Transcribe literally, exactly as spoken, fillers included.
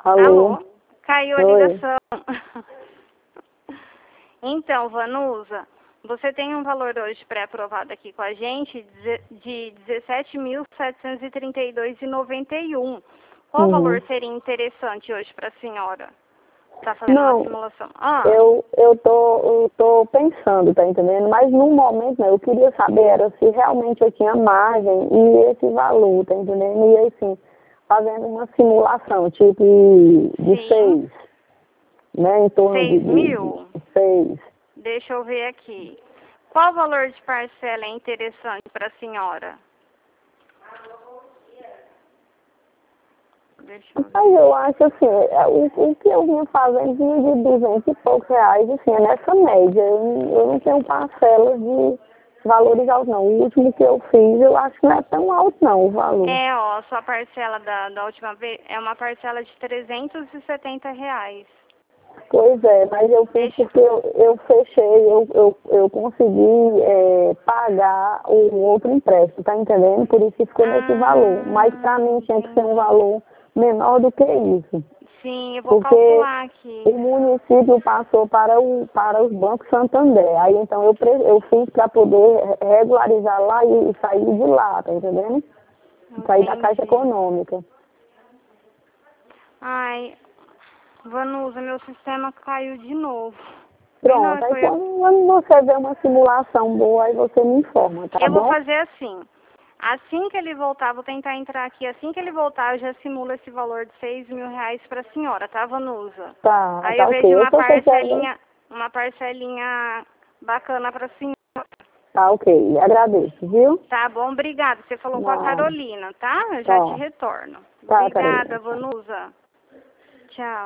Alô? Alô? Caiu a Oi. ligação. Então, Vanusa, você tem um valor hoje pré-aprovado aqui com a gente de dezessete mil setecentos e trinta e dois reais e noventa e um centavos. Qual Uhum. valor seria interessante hoje para a senhora? Está fazendo Não, uma simulação. Ah, eu, eu, tô, eu tô pensando, tá entendendo? Mas no momento, né, eu queria saber era se realmente eu tinha margem e esse valor, tá entendendo? E assim, fazendo uma simulação, tipo de sim. seis, né? Em torno de, seis de, mil? de seis. Deixa eu ver aqui. Qual valor de parcela é interessante para a senhora? Deixa eu Mas ver. eu acho assim, é, o, o que eu vinha fazendo vinha de duzentos e poucos reais, assim, é nessa média. Eu, não- eu não tenho parcelas de valores altos, não. O último que eu fiz, eu acho que não é tão alto, não, o valor. É, ó, sua parcela da, da última vez é uma parcela de trezentos e setenta reais. Pois é, mas eu fiz Deixa. porque eu, eu fechei, eu, eu, eu consegui é, pagar o outro empréstimo, tá entendendo? Por isso que ficou nesse valor. Mas Ah, para mim tinha que ser um entendi. valor menor do que isso. Sim, eu vou Porque calcular o aqui. município passou para, o, para os bancos Santander. Aí então eu, pre- eu fiz para poder regularizar lá e, e sair de lá, tá entendendo? Sair da Caixa Entendi. Econômica. Ai, Vanusa, meu sistema caiu de novo. Bem na hora Pronto, que aí eu ia... quando, quando você vê uma simulação boa, aí você me informa, tá Eu vou bom? fazer assim. Assim que ele voltar, vou tentar entrar aqui. Assim que ele voltar, eu já simulo esse valor de seis mil reais para a senhora, tá, Vanusa? Tá, Aí tá eu ok. vejo Eu uma se você quer, parcelinha, uma parcelinha bacana para a senhora. tá ok. Agradeço, viu? Tá bom, obrigada. Você falou com a Nada. Carolina, tá? Eu já te Tá, retorno. tá, Carolina. Obrigada, Vanusa. Tchau.